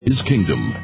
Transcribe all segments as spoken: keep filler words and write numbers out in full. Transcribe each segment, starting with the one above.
His kingdom.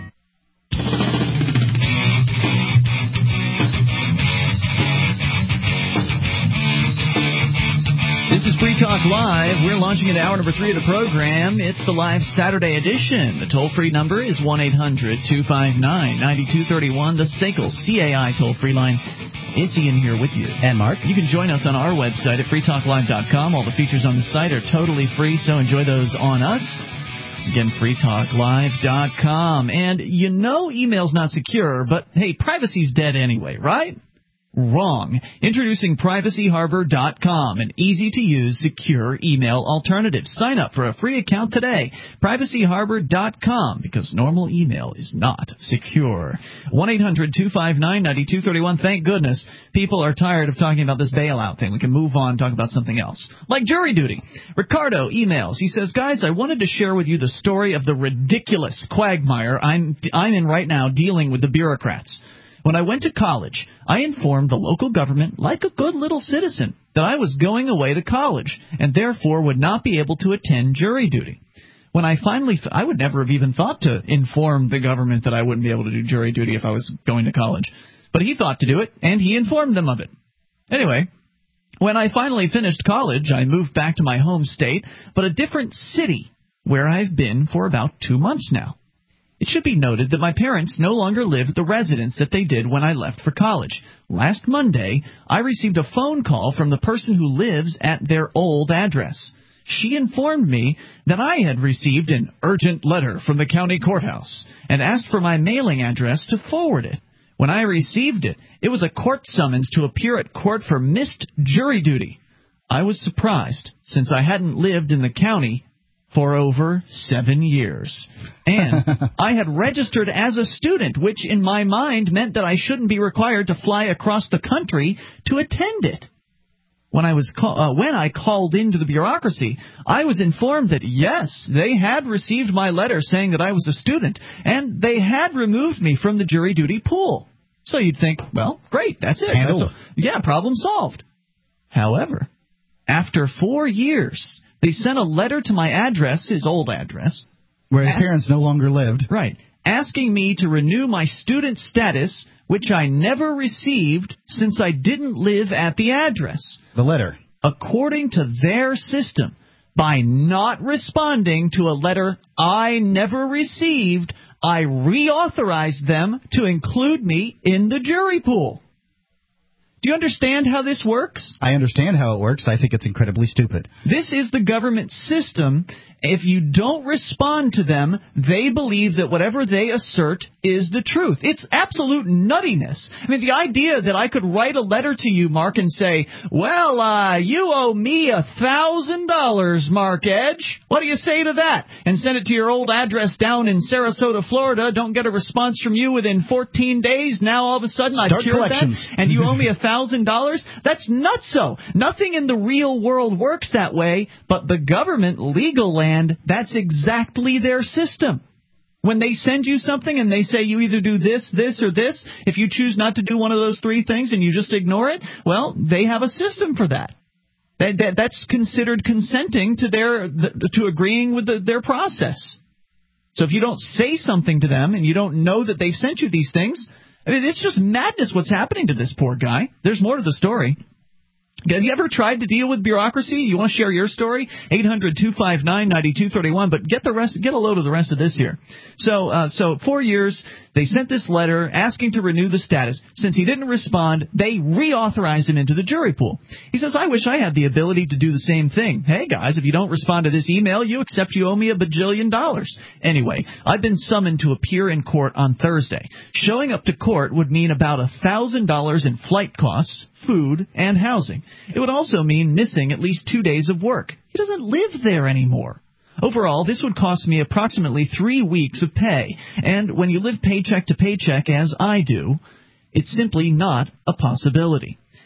This is Free Talk Live. We're launching into hour number three of the program. It's the live Saturday edition. The toll-free number is one eight hundred two five nine nine two three one, the S A C L C A I toll-free line. It's Ian here with you. And Mark. You can join us on our website at free talk live dot com. All the features on the site are totally free, so enjoy those on us. Again, free talk live dot com. And you know email's not secure, but hey, privacy's dead anyway, right? Wrong. Introducing privacy harbor dot com, an easy-to-use, secure email alternative. Sign up for a free account today. privacy harbor dot com, because normal email is not secure. one eight hundred two five nine nine two three one. Thank goodness people are tired of talking about this bailout thing. We can move on and talk about something else, like jury duty. Ricardo emails. He says, guys, I wanted to share with you the story of the ridiculous quagmire I'm, I'm in right now dealing with the bureaucrats. When I went to college, I informed the local government, like a good little citizen, that I was going away to college and therefore would not be able to attend jury duty. When I finally, I would never have even thought to inform the government that I wouldn't be able to do jury duty if I was going to college. But he thought to do it, and he informed them of it. Anyway, when I finally finished college, I moved back to my home state, but a different city, where I've been for about two months now. It should be noted that my parents no longer live at the residence that they did when I left for college. Last Monday, I received a phone call from the person who lives at their old address. She informed me that I had received an urgent letter from the county courthouse and asked for my mailing address to forward it. When I received it, it was a court summons to appear at court for missed jury duty. I was surprised, since I hadn't lived in the county for over seven years. And I had registered as a student, which in my mind meant that I shouldn't be required to fly across the country to attend it. When I was call- uh, when I called into the bureaucracy, I was informed that, yes, they had received my letter saying that I was a student, and they had removed me from the jury duty pool. So you'd think, well, great, that's it. That's a, yeah, problem solved. However, after four years, they sent a letter to my address, his old address. Where his ask, parents no longer lived. Right. Asking me to renew my student status, which I never received since I didn't live at the address. The letter. According to their system, by not responding to a letter I never received, I reauthorized them to include me in the jury pool. Do you understand how this works? I understand how it works. I think it's incredibly stupid. This is the government system. If you don't respond to them, they believe that whatever they assert is the truth. It's absolute nuttiness. I mean, the idea that I could write a letter to you, Mark, and say, well, uh, you owe me a thousand dollars, Mark Edge. What do you say to that? And send it to your old address down in Sarasota, Florida. Don't get a response from you within fourteen days. Now, all of a sudden, I've cured that, and you owe me a thousand dollars? That's nutso. Nothing in the real world works that way, but the government, legal land, and that's exactly their system. When they send you something and they say you either do this, this, or this, if you choose not to do one of those three things and you just ignore it, well, they have a system for that. That, that that's considered consenting to their the, to agreeing with the, their process. So if you don't say something to them and you don't know that they've sent you these things, I mean, it's just madness what's happening to this poor guy. There's more to the story. Have you ever tried to deal with bureaucracy? You want to share your story? eight hundred two five nine nine two three one. But get the rest. Get a load of the rest of this here. So, uh, so four years, they sent this letter asking to renew the status. Since he didn't respond, they reauthorized him into the jury pool. He says, I wish I had the ability to do the same thing. Hey, guys, if you don't respond to this email, you accept you owe me a bajillion dollars. Anyway, I've been summoned to appear in court on Thursday. Showing up to court would mean about one thousand dollars in flight costs, food, and housing. It would also mean missing at least two days of work. He doesn't live there anymore. Overall, this would cost me approximately three weeks of pay. And when you live paycheck to paycheck, as I do, it's simply not a possibility.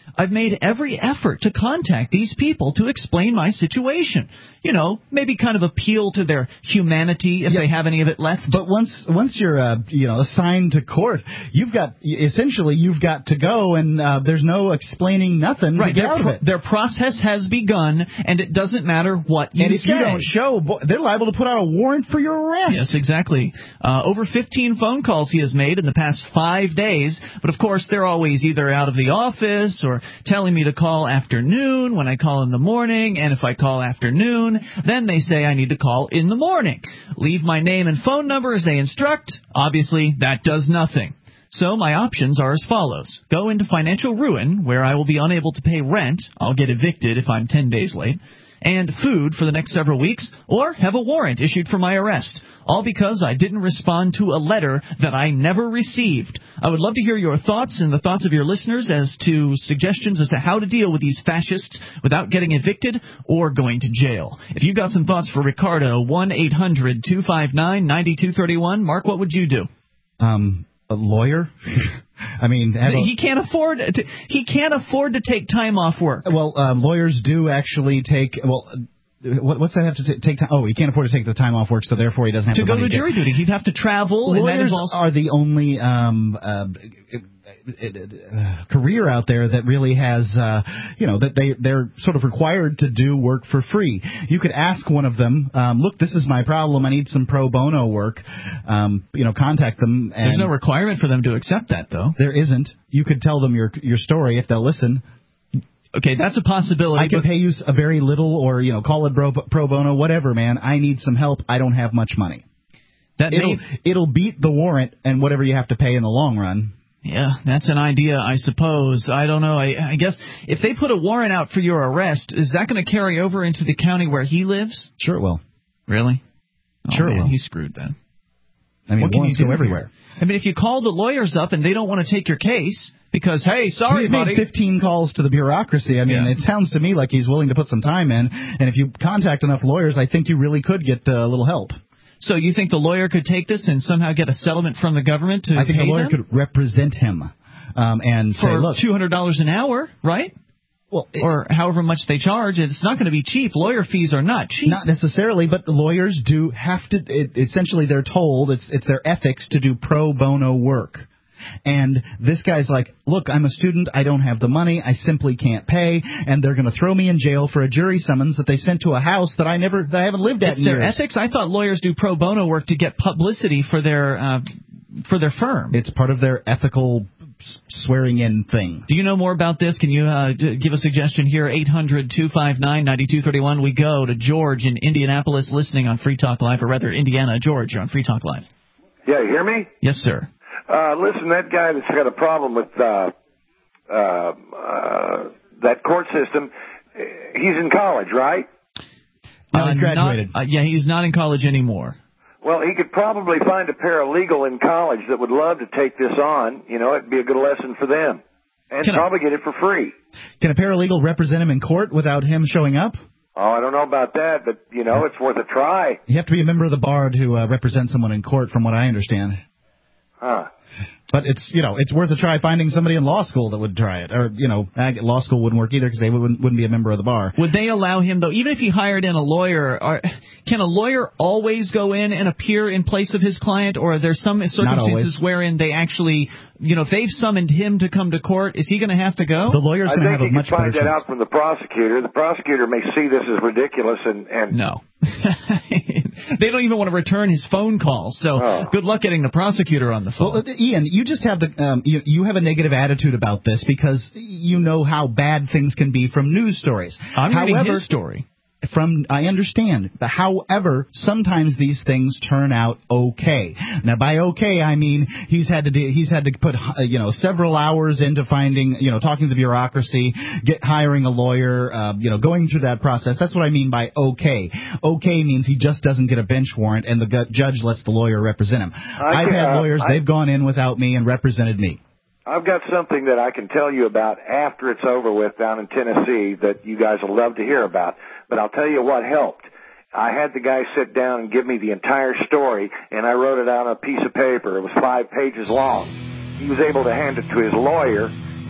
I've made every effort to contact these people to explain my situation. You know, maybe kind of appeal to their humanity if yeah. they have any of it left. But once once you're, uh, you know, assigned to court, you've got, essentially, you've got to go, and uh, there's no explaining nothing right. to get their, out of it. Their process has begun, and it doesn't matter what you and if say. you don't show, they're liable to put out a warrant for your arrest. Yes, exactly. Uh, over fifteen phone calls he has made in the past five days, but of course they're always either out of the office or telling me to call afternoon when I call in the morning, and if I call afternoon, then they say I need to call in the morning. Leave my name and phone number as they instruct. Obviously, that does nothing. So my options are as follows. Go into financial ruin, where I will be unable to pay rent. I'll get evicted if I'm ten days late. And food for the next several weeks, or have a warrant issued for my arrest. All because I didn't respond to a letter that I never received. I would love to hear your thoughts and the thoughts of your listeners as to suggestions as to how to deal with these fascists without getting evicted or going to jail. If you've got some thoughts for Ricardo, one eight hundred two five nine nine two three one. Mark, what would you do? Um... A lawyer? I mean, a, he can't afford to, he can't afford to take time off work. Well, um, lawyers do actually take well. What, what's that have to t- take time? Oh, he can't afford to take the time off work, so therefore he doesn't have to the go money to jury duty. He'd have to travel. Lawyers and that involves... are the only um, uh, uh, career out there that really has, uh, you know, that they they're sort of required to do work for free. You could ask one of them, um, look, this is my problem. I need some pro bono work. Um, you know, contact them. And there's no requirement for them to accept that, though. There isn't. You could tell them your your story if they'll listen. Okay, that's a possibility. I can pay you a very little, or, you know, call it pro, pro bono, whatever, man. I need some help. I don't have much money. That it'll, may... it'll beat the warrant and whatever you have to pay in the long run. Yeah, that's an idea, I suppose. I don't know. I, I guess if they put a warrant out for your arrest, is that going to carry over into the county where he lives? Sure it will. Really? Oh, sure man, it will. He's screwed then. I mean, what can you do go everywhere. Here? I mean, if you call the lawyers up and they don't want to take your case because, hey, sorry, he's buddy. made fifteen calls to the bureaucracy. I mean, yeah. It sounds to me like he's willing to put some time in. And if you contact enough lawyers, I think you really could get uh, a little help. So you think the lawyer could take this and somehow get a settlement from the government to I think pay the lawyer them? could represent him um, and For say, look, two hundred dollars an hour, right? Well, it, or however much they charge. It's not going to be cheap. Lawyer fees are not cheap. Not necessarily, but lawyers do have to, it, essentially they're told, it's it's their ethics to do pro bono work. And this guy's like, look, I'm a student, I don't have the money, I simply can't pay, and they're going to throw me in jail for a jury summons that they sent to a house that I never, that I haven't lived at it's in their years. ethics? I thought lawyers do pro bono work to get publicity for their uh, for their firm. It's part of their ethical swearing-in thing. Do you know more about this? Can you uh, d- give a suggestion here? eight hundred two five nine nine two three one. We go to George in Indianapolis listening on Free Talk Live, or rather Indiana. George, you're on Free Talk Live. Yeah, you hear me? Yes, sir. Uh, listen, that guy that's got a problem with uh, uh, uh, that court system, he's in college, right? No, he's graduated. Not, uh, yeah, he's not in college anymore. Well, he could probably find a paralegal in college that would love to take this on. You know, it'd be a good lesson for them. And Can probably I, get it for free. Can a paralegal represent him in court without him showing up? Oh, I don't know about that, but, you know, it's worth a try. You have to be a member of the bar to uh, represent someone in court, from what I understand. Huh. But it's, you know, it's worth a try finding somebody in law school that would try it. Or, you know, law school wouldn't work either because they wouldn't, wouldn't be a member of the bar. Would they allow him, though, even if he hired in a lawyer, are, can a lawyer always go in and appear in place of his client? Or are there some circumstances wherein they actually, you know, if they've summoned him to come to court, is he going to have to go? The lawyer's going to have a much better chance. I think you can find that out from the prosecutor. The prosecutor may see this as ridiculous and... and no. They don't even want to return his phone calls, so oh. Good luck getting the prosecutor on the phone. Well, Ian, you just have the um, you, you have a negative attitude about this because you know how bad things can be from news stories. I'm However, reading his story. From I understand, but however, sometimes these things turn out okay. Now, by okay, I mean he's had to do, he's had to put uh, you know several hours into finding you know talking to the bureaucracy, get hiring a lawyer, uh, you know going through that process. That's what I mean by okay. Okay means he just doesn't get a bench warrant, and the gu- judge lets the lawyer represent him. I I've can, had uh, lawyers; I, they've gone in without me and represented me. I've got something that I can tell you about after it's over with down in Tennessee that you guys will love to hear about. But I'll tell you what helped. I had the guy sit down and give me the entire story, and I wrote it out on a piece of paper. It was five pages long. He was able to hand it to his lawyer,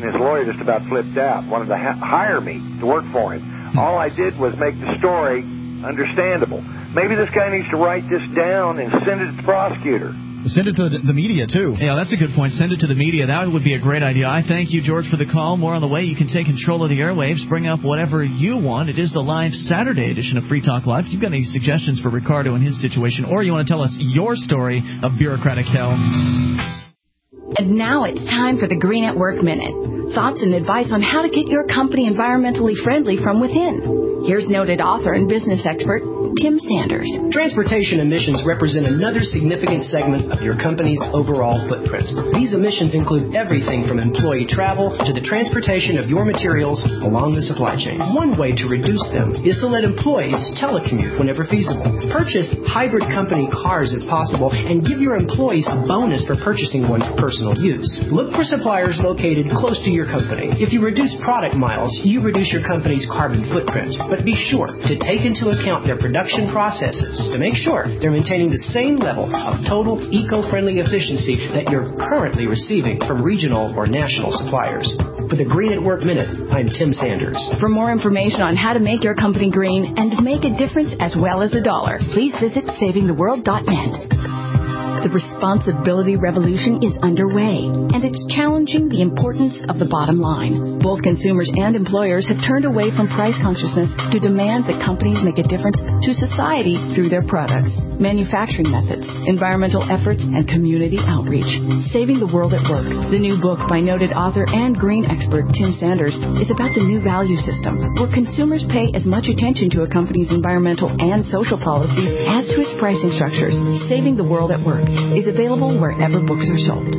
and his lawyer just about flipped out, wanted to ha- hire me to work for him. All I did was make the story understandable. Maybe this guy needs to write this down and send it to the prosecutor. Send it to the, the media, too. Yeah, that's a good point. Send it to the media. That would be a great idea. I thank you, George, for the call. More on the way. You can take control of the airwaves. Bring up whatever you want. It is the live Saturday edition of Free Talk Live. If you've got any suggestions for Ricardo and his situation, or you want to tell us your story of bureaucratic hell. And now it's time for the Green at Work Minute. Thoughts and advice on how to get your company environmentally friendly from within. Here's noted author and business expert Tim Sanders. Transportation emissions represent another significant segment of your company's overall footprint. These emissions include everything from employee travel to the transportation of your materials along the supply chain. One way to reduce them is to let employees telecommute whenever feasible. Purchase hybrid company cars if possible and give your employees a bonus for purchasing one for personal use. Look for suppliers located close to your company. If you reduce product miles, you reduce your company's carbon footprint. But be sure to take into account their production processes to make sure they're maintaining the same level of total eco-friendly efficiency that you're currently receiving from regional or national suppliers. For the Green at Work Minute, I'm Tim Sanders. For more information on how to make your company green and make a difference as well as a dollar, please visit saving the world dot net. The responsibility revolution is underway, and it's challenging the importance of the bottom line. Both consumers and employers have turned away from price consciousness to demand that companies make a difference to society through their products, manufacturing methods, environmental efforts, and community outreach. Saving the World at Work, the new book by noted author and green expert Tim Sanders, is about the new value system, where consumers pay as much attention to a company's environmental and social policies as to its pricing structures. Saving the World at Work is available wherever books are sold.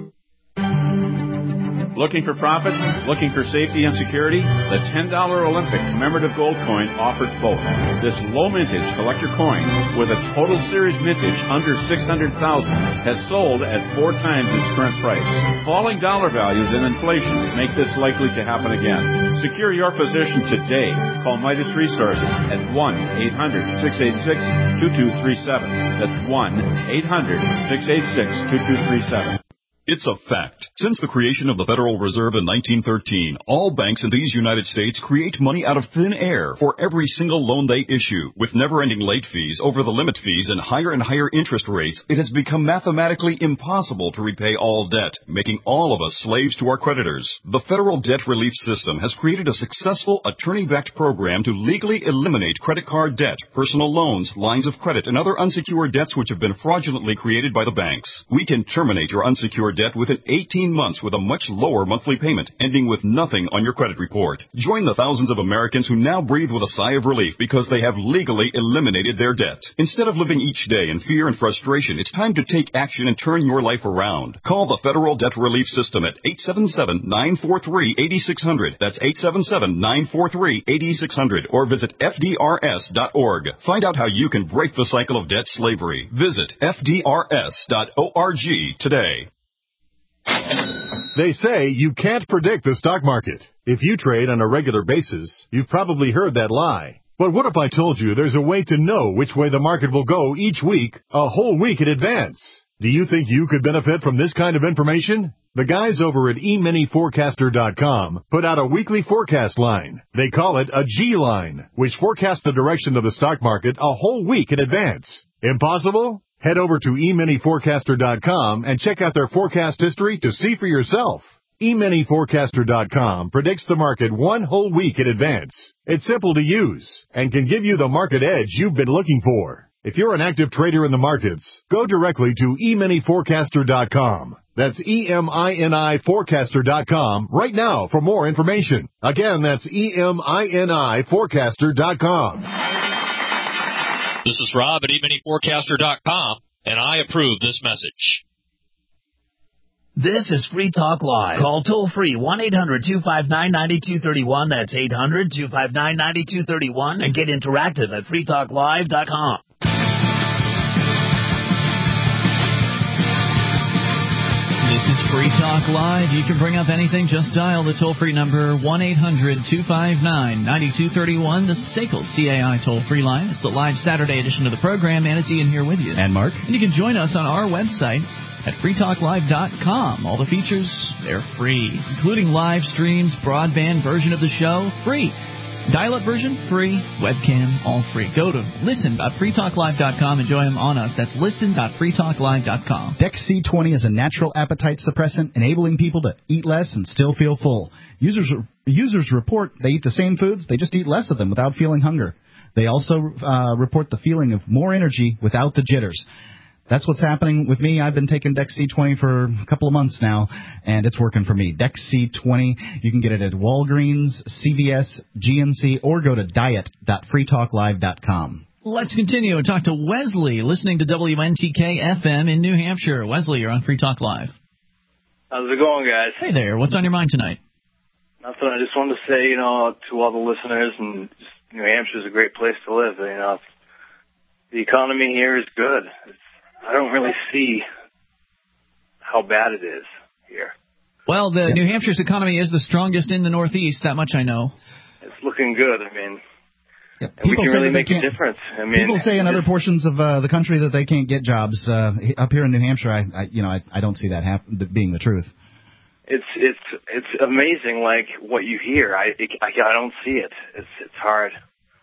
Looking for profit? Looking for safety and security? The ten dollar Olympic commemorative gold coin offers both. This low mintage collector coin with a total series mintage under six hundred thousand has sold at four times its current price. Falling dollar values and inflation make this likely to happen again. Secure your position today. Call Midas Resources at one eight hundred six eight six two two three seven. That's one eight hundred six eight six two two three seven. It's a fact. Since the creation of the Federal Reserve in nineteen thirteen, all banks in these United States create money out of thin air for every single loan they issue. With never-ending late fees, over-the-limit fees, and higher and higher interest rates, it has become mathematically impossible to repay all debt, making all of us slaves to our creditors. The Federal Debt Relief System has created a successful attorney-backed program to legally eliminate credit card debt, personal loans, lines of credit, and other unsecured debts which have been fraudulently created by the banks. We can terminate your unsecured debt within eighteen months with a much lower monthly payment, ending with nothing on your credit report. Join the thousands of Americans who now breathe with a sigh of relief because they have legally eliminated their debt. Instead of living each day in fear and frustration, it's time to take action and turn your life around. Call the Federal Debt Relief System at eight seven seven, nine four three, eight six zero zero. That's eight seven seven, nine four three, eight six zero zero. Or visit F D R S dot org. Find out how you can break the cycle of debt slavery. Visit F D R S dot org today. They say you can't predict the stock market. If you trade on a regular basis, you've probably heard that lie. But what if I told you there's a way to know which way the market will go each week, a whole week in advance? Do you think you could benefit from this kind of information? The guys over at e mini forecaster dot com put out a weekly forecast line. They call it a G-line, which forecasts the direction of the stock market a whole week in advance. Impossible? Head over to e mini forecaster dot com and check out their forecast history to see for yourself. e mini forecaster dot com predicts the market one whole week in advance. It's simple to use and can give you the market edge you've been looking for. If you're an active trader in the markets, go directly to e mini forecaster dot com. That's E M I N I forecaster dot com right now for more information. Again, that's E M I N I forecaster dot com. This is Rob at e mini forecaster dot com, and I approve this message. This is Free Talk Live. Call toll-free one eight hundred two five nine nine two three one. That's eight hundred two five nine nine two three one. And get interactive at free talk live dot com. This is Free Talk Live. You can bring up anything. Just dial the toll-free number one eight hundred two five nine nine two three one, the S A C L C A I toll-free line. It's the live Saturday edition of the program, and it's Ian here with you. And Mark. And you can join us on our website, at free talk live dot com. All the features, they're free, including live streams, broadband version of the show, free. Dial-up version, free. Webcam, all free. Go to listen dot free talk live dot com and join them on us. That's listen dot free talk live dot com. Dex C twenty is a natural appetite suppressant, enabling people to eat less and still feel full. Users users report they eat the same foods, they just eat less of them without feeling hunger. They also uh, report the feeling of more energy without the jitters. That's what's happening with me. I've been taking Dex C twenty for a couple of months now, and it's working for me. Dex C twenty, you can get it at Walgreens, C V S, G N C, or go to diet dot free talk live dot com. Let's continue and talk to Wesley, listening to W N T K F M in New Hampshire. Wesley, you're on Free Talk Live. How's it going, guys? Hey there. What's on your mind tonight? Nothing. I just wanted to say, you know, to all the listeners, and just, New Hampshire's a great place to live. You know, the economy here is good. It's, I don't really see how bad it is here. Well, the yeah. New Hampshire's economy is the strongest in the Northeast. That much I know. It's looking good. I mean, yeah. we can really make a difference. I mean, people say in other portions of uh, the country that they can't get jobs. Uh, up here in New Hampshire, I, I you know, I, I don't see that hap- being the truth. It's it's it's amazing, like what you hear. I I, I don't see it. It's it's hard.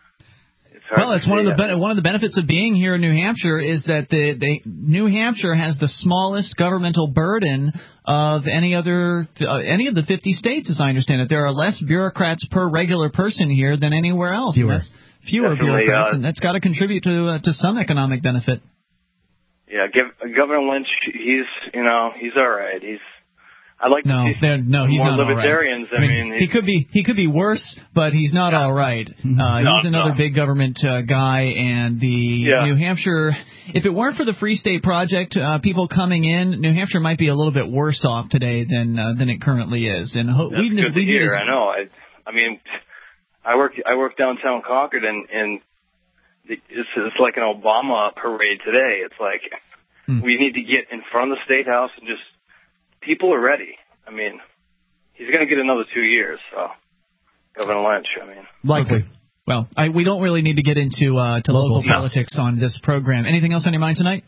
Well, it's one of the be- one of the benefits of being here in New Hampshire is that the, the New Hampshire has the smallest governmental burden of any other uh, any of the fifty states, as I understand it. There are less bureaucrats per regular person here than anywhere else. Fewer, that's fewer Definitely, bureaucrats, uh, and that's got to contribute to uh, to some economic benefit. Yeah, give, Governor Lynch, he's you know he's all right. He's I like no, to see no, he's more not libertarians. All right. I mean, I mean he could be he could be worse, but he's not yeah. all right. Uh, no, he's another no. big government uh, guy, and the yeah. New Hampshire. If it weren't for the Free State Project, uh, people coming in, New Hampshire might be a little bit worse off today than uh, than it currently is. And ho- That's we good we to hear. As, I know. I I mean, I work I work downtown Concord, and and it's it's like an Obama parade today. It's like hmm. we need to get in front of the State House and just people are ready. I mean. He's going to get another two years, so Governor Lynch, I mean. Likely. Okay. Well, I, we don't really need to get into uh, to local, local politics on this program. Anything else on your mind tonight?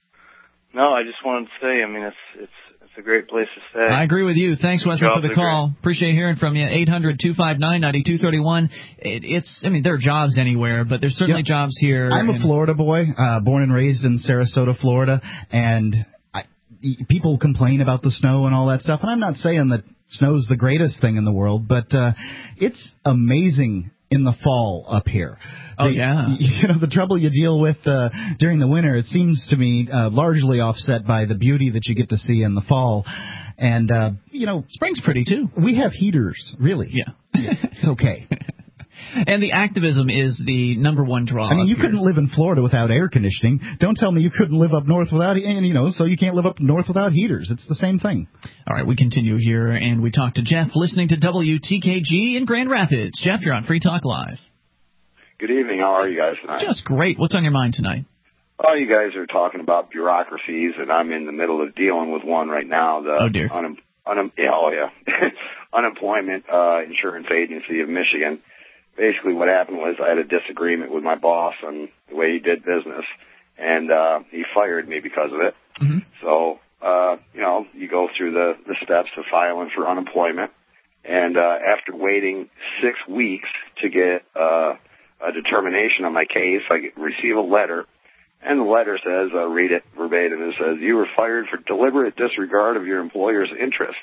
No, I just wanted to say, I mean, it's it's it's a great place to stay. I agree with you. Thanks, Wesley, for the call. Great. Appreciate hearing from you. eight hundred two five nine nine two three one. It, it's, I mean, there are jobs anywhere, but there's certainly yep. jobs here. I'm a Florida boy, uh, born and raised in Sarasota, Florida, and I, people complain about the snow and all that stuff, and I'm not saying that snow's the greatest thing in the world, but uh, it's amazing in the fall up here. Oh, the, yeah. You know, the trouble you deal with uh, during the winter, it seems to me uh, largely offset by the beauty that you get to see in the fall. And, uh, you know... Spring's pretty, too. We have heaters, really. Yeah. yeah it's okay. And the activism is the number one draw. I mean, you here. couldn't live in Florida without air conditioning. Don't tell me you couldn't live up north without, and you know, so you can't live up north without heaters. It's the same thing. All right, we continue here, and we talk to Jeff, listening to W T K G in Grand Rapids. Jeff, you're on Free Talk Live. Good evening. How are you guys tonight? Just great. What's on your mind tonight? Oh, you guys are talking about bureaucracies, and I'm in the middle of dealing with one right now. The oh, dear. Un- un- yeah, oh, yeah. Unemployment uh, Insurance Agency of Michigan. Basically what happened was I had a disagreement with my boss on the way he did business, and uh, he fired me because of it. Mm-hmm. So, uh, you know, you go through the, the steps of filing for unemployment, and uh, after waiting six weeks to get uh, a determination on my case, I get, receive a letter, and the letter says, uh, read it verbatim, it says, you were fired for deliberate disregard of your employer's interest.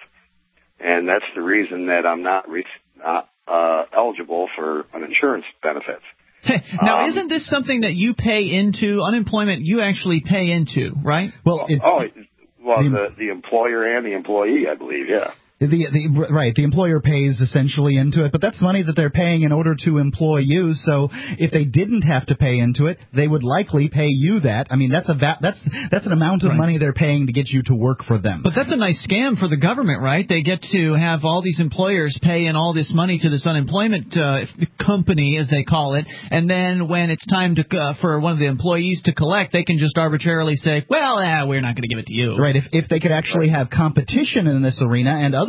And that's the reason that I'm not re- not uh, eligible for an insurance benefits. Now, um, isn't this something that you pay into? Unemployment, you actually pay into, right? Well, it, oh, well, the, the employer and the employee, I believe, yeah. The, the, right, the employer pays essentially into it, but that's money that they're paying in order to employ you. So if they didn't have to pay into it, they would likely pay you that. I mean, that's a va- that's that's an amount of right. money they're paying to get you to work for them. But that's a nice scam for the government, right? They get to have all these employers pay in all this money to this unemployment uh, company, as they call it, and then when it's time to uh, for one of the employees to collect, they can just arbitrarily say, well, eh, we're not going to give it to you. Right. If if they could actually have competition in this arena and other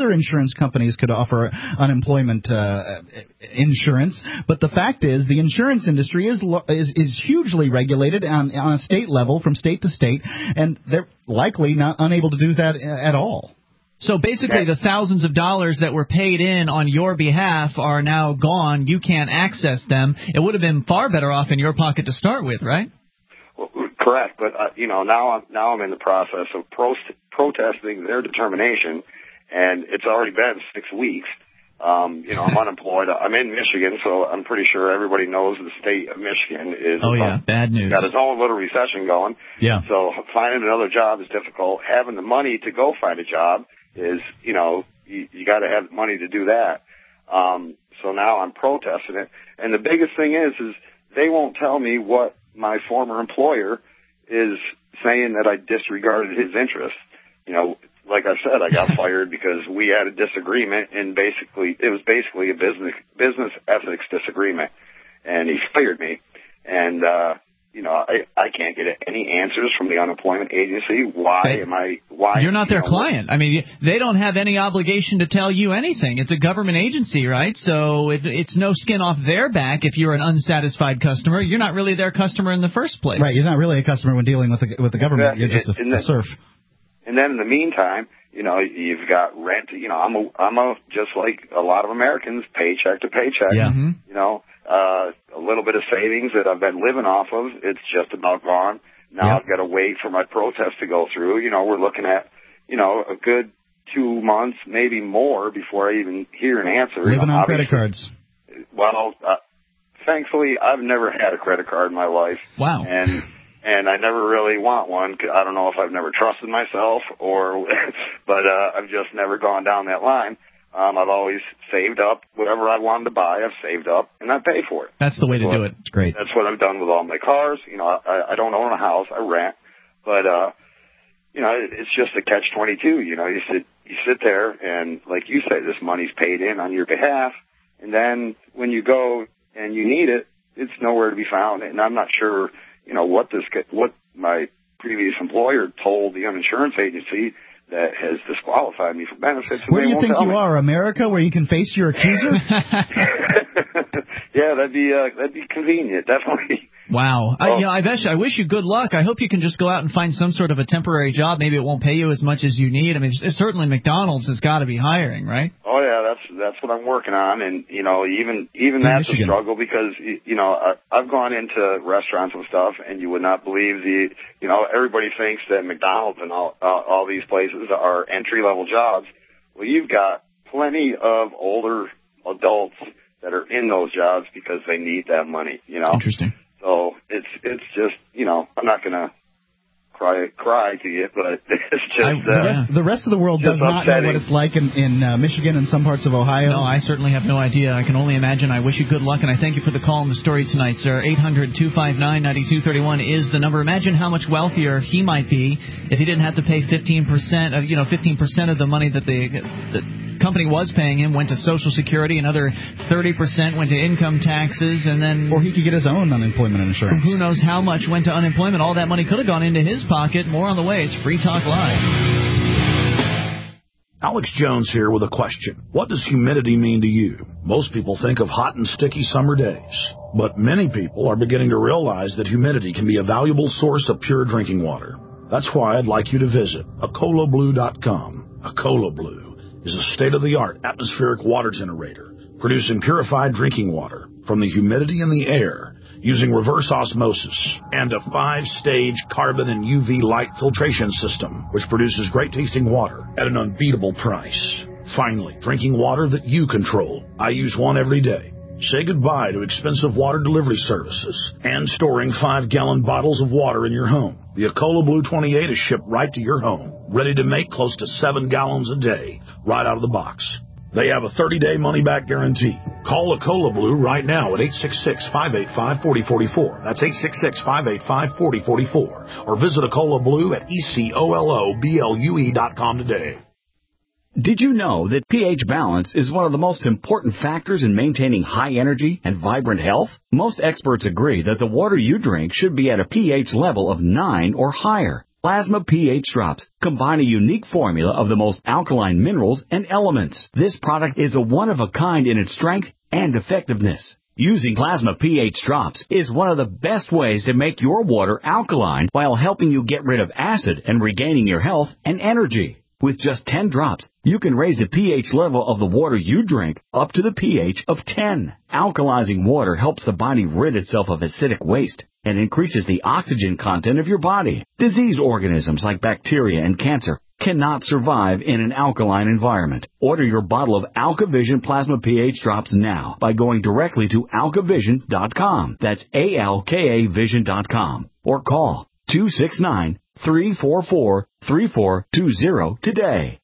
other insurance companies could offer unemployment uh, insurance. But the fact is, the insurance industry is is, is hugely regulated on, on a state level, from state to state, and they're likely not unable to do that at all. So basically, the thousands of dollars that were paid in on your behalf are now gone. You can't access them. It would have been far better off in your pocket to start with, right? Well, correct, but uh, you know, now I'm now I'm in the process of pro- protesting their determination, and it's already been six weeks. Um, you know, I'm unemployed. I'm in Michigan, so I'm pretty sure everybody knows the state of Michigan is oh yeah, um, bad news. Got its own little recession going. Yeah. So finding another job is difficult. Having the money to go find a job is, you know, you, you got to have money to do that. Um, so now I'm protesting it, and the biggest thing is, is they won't tell me what my former employer is saying that I disregarded his interests. You know, like I said, I got fired because we had a disagreement, and basically it was basically a business business ethics disagreement, and he fired me. And uh, you know, I I can't get any answers from the unemployment agency. Why hey, am I? Why you're not their you know, client? I mean, they don't have any obligation to tell you anything. It's a government agency, right? So it, it's no skin off their back if you're an unsatisfied customer. You're not really their customer in the first place, right? You're not really a customer when dealing with the with the government. You're just a, then, a serf. And then in the meantime, you know, you've got rent. You know, I'm a I'm a just like a lot of Americans, paycheck to paycheck. Yeah. Mm-hmm. You know. Uh, a little bit of savings that I've been living off of, it's just about gone. Now yep. I've got to wait for my protest to go through. You know, we're looking at, you know, a good two months, maybe more, before I even hear an answer. Living you know, on credit cards. Well, uh, thankfully, I've never had a credit card in my life. Wow. And and I never really want one. I don't know if I've never trusted myself or, but uh, I've just never gone down that line. Um, I've always saved up whatever I wanted to buy. I've saved up, and I pay for it. That's the way to well, do it. It's great. That's what I've done with all my cars. You know, I, I don't own a house. I rent. But, uh, you know, it's just a catch twenty-two. You know, you sit, you sit there, and like you say, this money's paid in on your behalf. And then when you go and you need it, it's nowhere to be found. And I'm not sure, you know, what this, what my previous employer told the insurance agency that has disqualified me for benefits. Where do you think you me. are, America, where you can face your accuser? Yeah, that'd be uh, that'd be convenient, definitely. Wow. Oh. I, you know, I, bet you, I wish you good luck. I hope you can just go out and find some sort of a temporary job. Maybe it won't pay you as much as you need. I mean, it's, certainly McDonald's has got to be hiring, right? Oh yeah, that's that's what I'm working on, and you know, even even In that's Michigan. a struggle because you know I, I've gone into restaurants and stuff, and you would not believe the you know everybody thinks that McDonald's and all uh, all these places are entry level jobs. Well, you've got plenty of older adults that are in those jobs because they need that money. You know, interesting. So it's it's just you know I'm not gonna cry cry to you, but it's just I, the, uh, rest, the rest of the world does not upsetting. know what it's like in in uh, Michigan and some parts of Ohio. No, I certainly have no idea. I can only imagine. I wish you good luck, and I thank you for the call and the story tonight, sir. eight hundred two five nine nine two three one is the number. Imagine how much wealthier he might be if he didn't have to pay fifteen percent of you know fifteen percent of the money that the the company was paying him went to Social Security, another thirty percent went to income taxes, and then... Or he could get his own unemployment insurance. Who knows how much went to unemployment. All that money could have gone into his pocket. More on the way. It's Free Talk Live. Alex Jones here with a question. What does humidity mean to you? Most people think of hot and sticky summer days, but many people are beginning to realize that humidity can be a valuable source of pure drinking water. That's why I'd like you to visit Acola Blue dot com. Acola Blue is a state-of-the-art atmospheric water generator producing purified drinking water from the humidity in the air using reverse osmosis and a five-stage carbon and U V light filtration system, which produces great-tasting water at an unbeatable price. Finally, drinking water that you control. I use one every day. Say goodbye to expensive water delivery services and storing five-gallon bottles of water in your home. The Acola Blue twenty-eight is shipped right to your home, ready to make close to seven gallons a day, right out of the box. They have a thirty-day money-back guarantee. Call Acola Blue right now at eight six six, five eight five, four zero four four. That's eight six six, five eight five, four zero four four. Or visit Acola Blue at E C O L O B L U E dot com today. Did you know that pH balance is one of the most important factors in maintaining high energy and vibrant health? Most experts agree that the water you drink should be at a pH level of nine or higher. Plasma pH Drops combine a unique formula of the most alkaline minerals and elements. This product is a one-of-a-kind in its strength and effectiveness. Using Plasma pH Drops is one of the best ways to make your water alkaline while helping you get rid of acid and regaining your health and energy. With just ten drops, you can raise the pH level of the water you drink up to the pH of ten. Alkalizing water helps the body rid itself of acidic waste and increases the oxygen content of your body. Disease organisms like bacteria and cancer cannot survive in an alkaline environment. Order your bottle of AlkaVision Plasma pH Drops now by going directly to alkavision dot com. That's A L K A vision dot com. Or call two six nine, three four four, three four two zero today.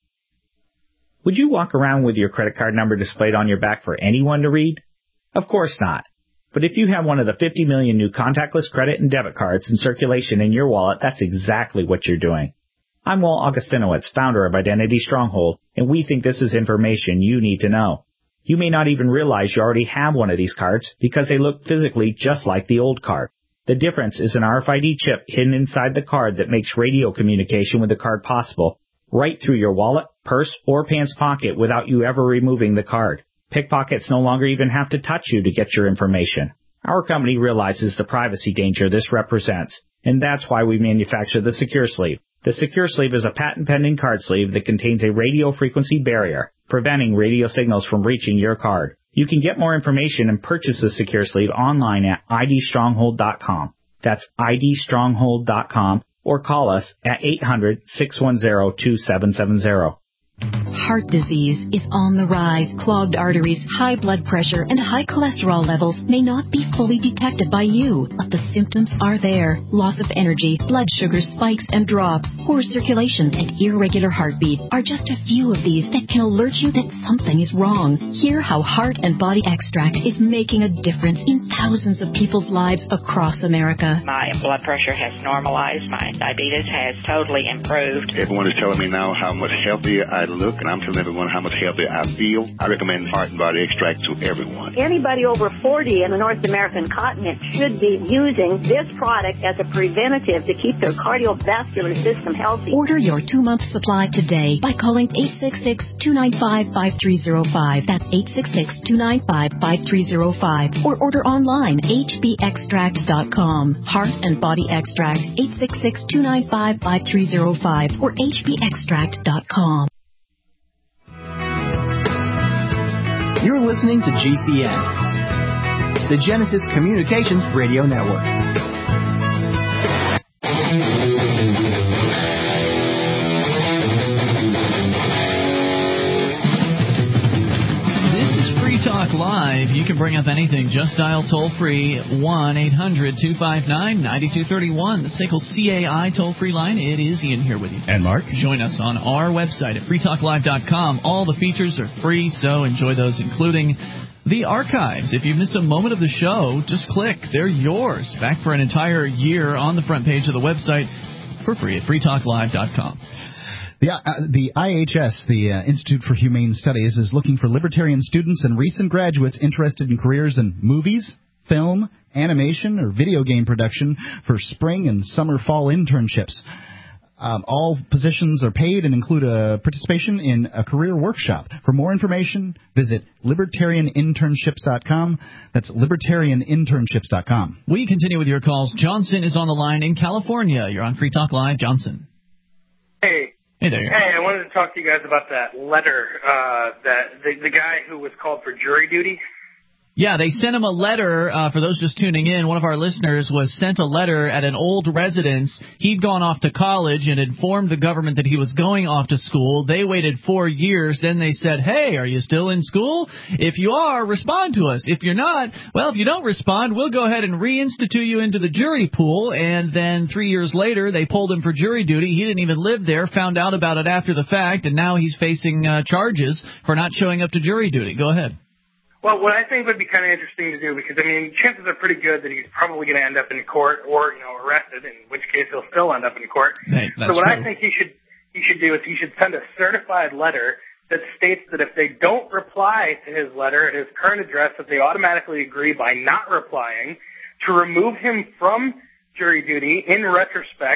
Would you walk around with your credit card number displayed on your back for anyone to read? Of course not. But if you have one of the fifty million new contactless credit and debit cards in circulation in your wallet, that's exactly what you're doing. I'm Walt Augustinowitz, founder of Identity Stronghold, and we think this is information you need to know. You may not even realize you already have one of these cards because they look physically just like the old card. The difference is an R F I D chip hidden inside the card that makes radio communication with the card possible, right through your wallet, purse, or pants pocket without you ever removing the card. Pickpockets no longer even have to touch you to get your information. Our company realizes the privacy danger this represents, and that's why we manufacture the Secure Sleeve. The Secure Sleeve is a patent-pending card sleeve that contains a radio frequency barrier, preventing radio signals from reaching your card. You can get more information and purchase the Secure Sleeve online at I D stronghold dot com. That's I D stronghold dot com, or call us at eight hundred, six one zero, two seven seven zero. Heart disease is on the rise. Clogged arteries, high blood pressure, and high cholesterol levels may not be fully detected by you, but the symptoms are there. Loss of energy, blood sugar spikes and drops, poor circulation, and irregular heartbeat are just a few of these that can alert you that something is wrong. Hear how Heart and Body Extract is making a difference in thousands of people's lives across America. My blood pressure has normalized. My diabetes has totally improved. Everyone is telling me now how much healthier I look, and I'm telling everyone how much healthier I feel. I recommend Heart and Body Extract to everyone. Anybody over forty in the North American continent should be using this product as a preventative to keep their cardiovascular system healthy. Order your two-month supply today by calling eight six six, two nine five, five three zero five. That's eight six six, two nine five, five three zero five. Or order online, H B extract dot com. Heart and Body Extract, eight six six, two nine five, five three zero five or H B extract dot com. You're listening to G C N, the Genesis Communications Radio Network. This is Free Talk Live. You can bring up anything. Just dial toll-free one eight hundred, two five nine, nine two three one. The S A C L C A I toll-free line. It is Ian here with you. And Mark. Join us on our website at free talk live dot com. All the features are free, so enjoy those, including the archives. If you missed a moment of the show, just click. They're yours. Back for an entire year on the front page of the website for free at free talk live dot com. The, uh, the I H S, the uh, Institute for Humane Studies, is looking for libertarian students and recent graduates interested in careers in movies, film, animation, or video game production for spring and summer fall internships. Um, all positions are paid and include a participation in a career workshop. For more information, visit libertarian internships dot com. That's libertarian internships dot com. We continue with your calls. Johnson is on the line in California. You're on Free Talk Live. Johnson. Hey. Hey there. Hey, I wanted to talk to you guys about that letter, uh, that the, the guy who was called for jury duty. Yeah, they sent him a letter. Uh, for those just tuning in, one of our listeners was sent a letter at an old residence. He'd gone off to college and informed the government that he was going off to school. They waited four years. Then they said, hey, are you still in school? If you are, respond to us. If you're not, well, if you don't respond, we'll go ahead and reinstitute you into the jury pool. And then three years later, they pulled him for jury duty. He didn't even live there, found out about it after the fact, and now he's facing uh, charges for not showing up to jury duty. Go ahead. Well, what I think would be kind of interesting to do, because, I mean, chances are pretty good that he's probably going to end up in court or, you know, arrested, in which case he'll still end up in court. Hey, so what true. I think he should he should do is he should send a certified letter that states that if they don't reply to his letter at his current address, that they automatically agree by not replying to remove him from jury duty in retrospect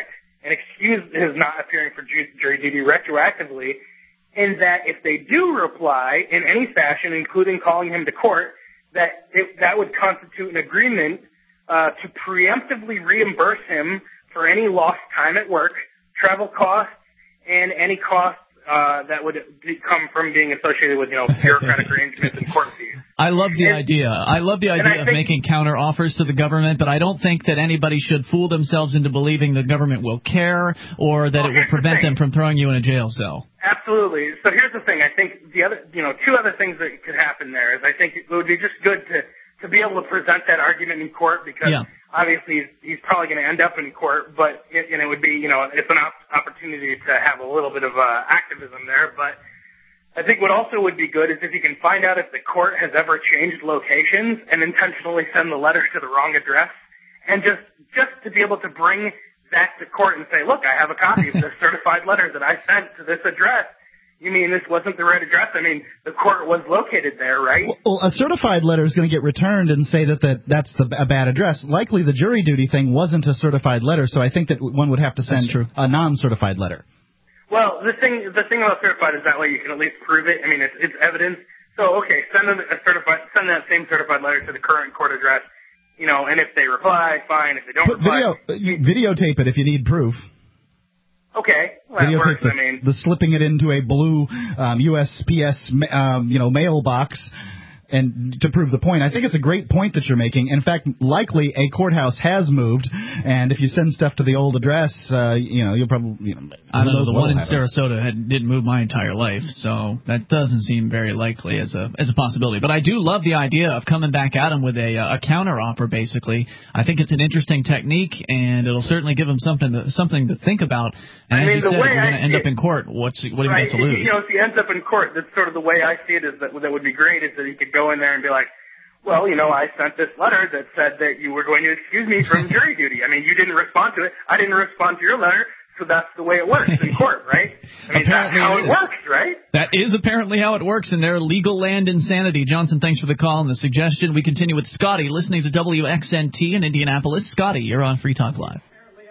and excuse his not appearing for ju- jury duty retroactively, in that if they do reply in any fashion, including calling him to court, that it, that would constitute an agreement uh, to preemptively reimburse him for any lost time at work, travel costs, and any costs uh, that would come from being associated with, you know, bureaucratic arrangements and court fees. I love the and, idea. I love the idea of think, making counter offers to the government, but I don't think that anybody should fool themselves into believing the government will care or that well, it will prevent the them from throwing you in a jail cell. Absolutely. So here's the thing. I think the other, you know, two other things that could happen there is I think it would be just good to, to be able to present that argument in court because yeah. obviously he's, he's probably going to end up in court, but it, and it would be, you know, it's an op- opportunity to have a little bit of uh, activism there. But I think what also would be good is if you can find out if the court has ever changed locations and intentionally send the letters to the wrong address, and just just to be able to bring that to court and say, look, I have a copy of this certified letter that I sent to this address. You mean this wasn't the right address? I mean, the court was located there, right? Well, a certified letter is going to get returned and say that, that that's the, a bad address. Likely the jury duty thing wasn't a certified letter, so I think that one would have to send a non-certified letter. Well, the thing the thing about certified is that way you can at least prove it. I mean, it's, it's evidence. So, okay, send a, a certified, send that same certified letter to the current court address, you know, and if they reply, fine. If they don't Put reply... Video, videotape it if you need proof. Okay, well, that works, the, I mean... the slipping it into a blue um, U S P S, um, you know, mailbox and to prove the point. I think it's a great point that you're making. In fact, likely a courthouse has moved, and if you send stuff to the old address, uh, you know, you'll probably... You know, I don't know, the one in Sarasota had, didn't move my entire life, so that doesn't seem very likely as a as a possibility. But I do love the idea of coming back at them with a, a counter offer, basically. I think it's an interesting technique, and it'll certainly give them something to, something to think about. And I mean, as you the said, way if you're going to end it, up in court, what's, what are you right, going to lose? You know, if he ends up in court, that's sort of the way I see it is that that would be great is that he could go in there and be like, well, you know, I sent this letter that said that you were going to excuse me from jury duty. I mean, you didn't respond to it. I didn't respond to your letter, so that's the way it works in court, right? I mean, apparently that's how it, it works, right? That is apparently how it works in their legal land insanity. Johnson, thanks for the call and the suggestion. We continue with Scotty, listening to W X N T in Indianapolis. Scotty, you're on Free Talk Live.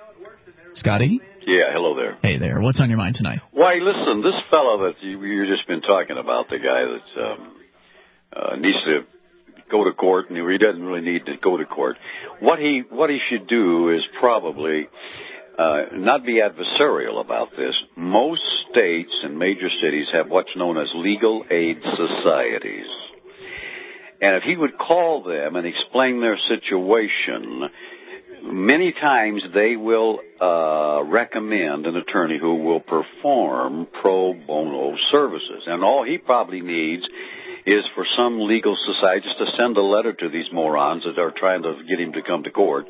Scotty? Yeah, hello there. Hey there. What's on your mind tonight? Why, listen, this fellow that you, you've just been talking about, the guy that um, uh, needs to go to court, and he doesn't really need to go to court. What he what he should do is probably uh, not be adversarial about this. Most states and major cities have what's known as legal aid societies. And if he would call them and explain their situation, many times they will uh, recommend an attorney who will perform pro bono services. And all he probably needs is for some legal society just to send a letter to these morons that are trying to get him to come to court,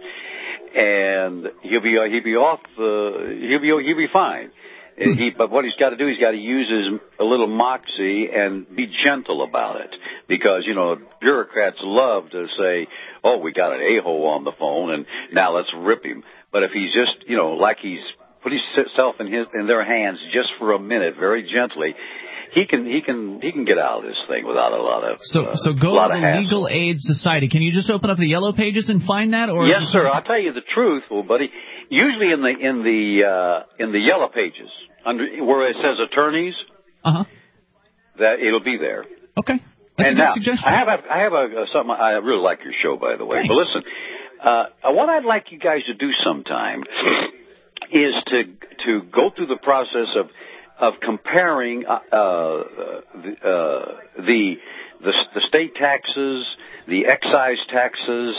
and he'll be uh, he'll be off uh, he'll be he'll be fine. And he, but what he's got to do, he's got to use his a little moxie and be gentle about it, because you know bureaucrats love to say, "Oh, we got an a-hole on the phone, and now let's rip him." But if he's just you know like he's put himself in his in their hands just for a minute, very gently, He can he can he can get out of this thing without a lot of so uh, so go lot to the Legal Aid Society. Can you just open up the yellow pages and find that? Or yes, sir. I'll tell you the truth, well, buddy. Usually in the in the uh, in the yellow pages under where it says attorneys, uh huh, that it'll be there. Okay, that's and a good now, suggestion. I have a, I have a, a something. I really like your show, by the way. Thanks. But listen, uh, what I'd like you guys to do sometime is to to go through the process of. of comparing uh, uh, the, uh, the the the state taxes, the excise taxes,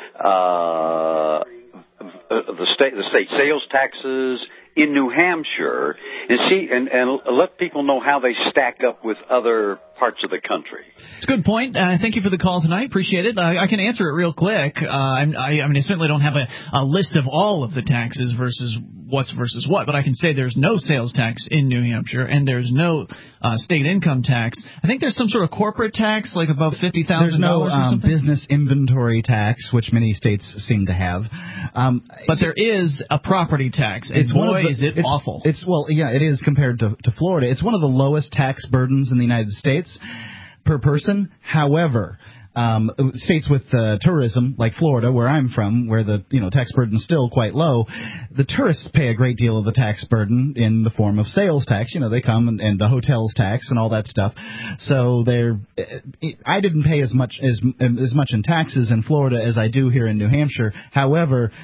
uh, the state the state sales taxes in New Hampshire, and see and, and let people know how they stack up with other parts of the country. It's a good point. Uh, thank you for the call tonight. Appreciate it. I, I can answer it real quick. Uh, I, I mean, I certainly don't have a, a list of all of the taxes versus what's versus what, but I can say there's no sales tax in New Hampshire, and there's no uh, state income tax. I think there's some sort of corporate tax, like above fifty thousand dollars There's no or something. Um, business inventory tax, which many states seem to have. Um, but there is a property tax, and it's boy, one of the, is it it's, awful. It's well, yeah, it is compared to, to Florida. It's one of the lowest tax burdens in the United States per person. However, Um, states with uh, tourism, like Florida, where I'm from, where the you know tax burden is still quite low, the tourists pay a great deal of the tax burden in the form of sales tax. You know, they come and, and the hotels tax and all that stuff. So they're, I didn't pay as much as as much in taxes in Florida as I do here in New Hampshire. However,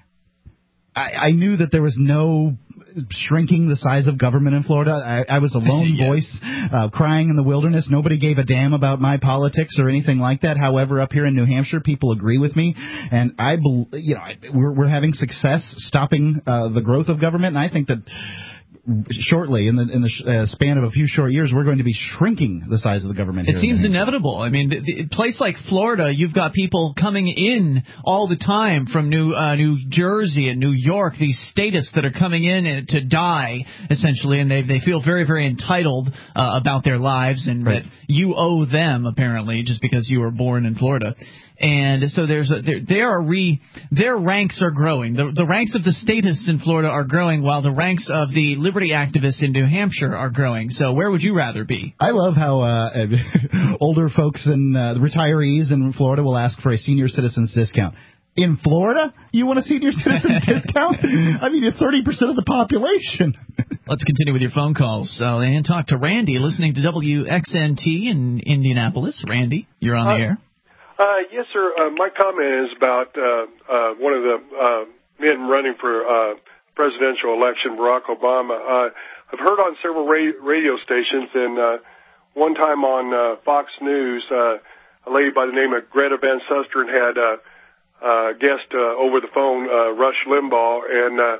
I, I knew that there was no shrinking the size of government in Florida. I, I was a lone yeah. voice uh, crying in the wilderness. Nobody gave a damn about my politics or anything like that. However, up here in New Hampshire, people agree with me, and I, you know, we're, we're having success stopping uh, the growth of government. And I think that shortly, in the in the uh, span of a few short years, we're going to be shrinking the size of the government. It here seems inevitable. I mean, the, the place like Florida, you've got people coming in all the time from New uh, New Jersey and New York, these statists that are coming in to die, essentially, and they they feel very, very entitled uh, about their lives, and right. that you owe them, apparently, just because you were born in Florida. And so there's a, there, there are re, their ranks are growing. The, the ranks of the statists in Florida are growing, while the ranks of the liberty activists in New Hampshire are growing. So where would you rather be? I love how uh, older folks and uh, retirees in Florida will ask for a senior citizens discount. In Florida, you want a senior citizens discount? I mean, you're thirty percent of the population. Let's continue with your phone calls uh, and talk to Randy, listening to W X N T in Indianapolis. Randy, you're on uh, the air. Uh, yes, sir. Uh, my comment is about uh, uh, one of the uh, men running for uh, presidential election, Barack Obama. Uh, I've heard on several ra- radio stations, and uh, one time on uh, Fox News, uh, a lady by the name of Greta Van Susteren had a uh, uh, guest uh, over the phone, uh, Rush Limbaugh, and uh,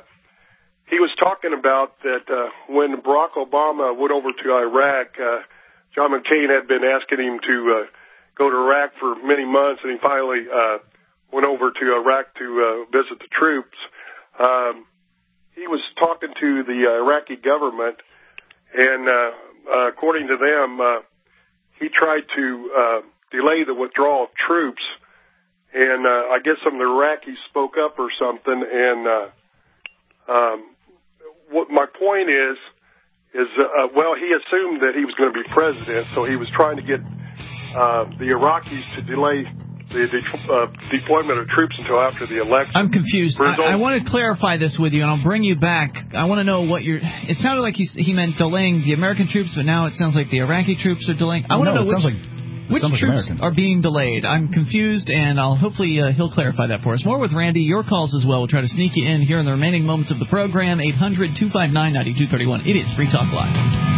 he was talking about that uh, when Barack Obama went over to Iraq, uh, John McCain had been asking him to uh, go to Iraq for many months, and he finally uh, went over to Iraq to uh, visit the troops. Um, he was talking to the uh, Iraqi government, and uh, uh, according to them, uh, he tried to uh, delay the withdrawal of troops, and uh, I guess some of the Iraqis spoke up or something. And uh, um, what my point is, is uh, well, he assumed that he was going to be president, so he was trying to get Uh, the Iraqis to delay the de- uh, deployment of troops until after the election. I'm confused. I, I want to clarify this with you, and I'll bring you back. I want to know what you're... It sounded like he, he meant delaying the American troops, but now it sounds like the Iraqi troops are delaying. I want to no, know which, like, which troops like are being delayed. I'm confused, and I'll hopefully uh, he'll clarify that for us. More with Randy. Your calls as well. We'll try to sneak you in here in the remaining moments of the program. eight hundred two five nine nine two three one. It is Free Talk Live.